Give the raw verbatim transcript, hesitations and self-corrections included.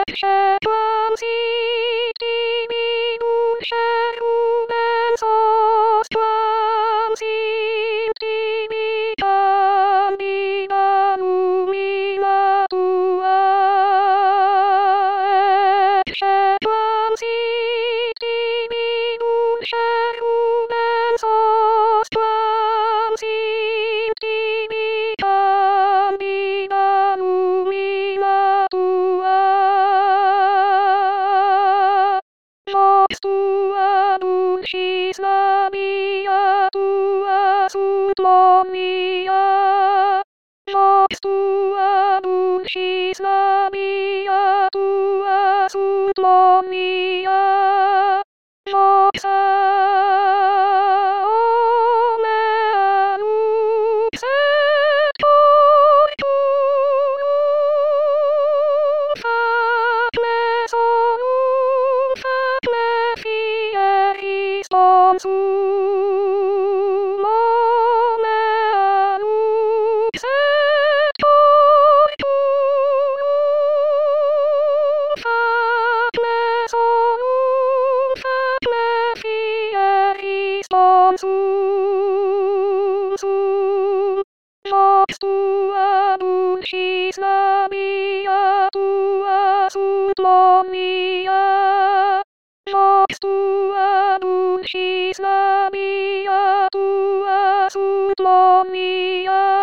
Tua dulcis labia, tua sunt omnia. Vox tua dulcis labia, tua sunt omnia. Vox omnia lux et portunum facme sonum facme fieris tonsum omnia lux et portunum facme sonum facme fieris tonsum sum. Vox tua dulcis labia, tua sunt omnia. Vox tua dulcis labia, tua sunt omnia.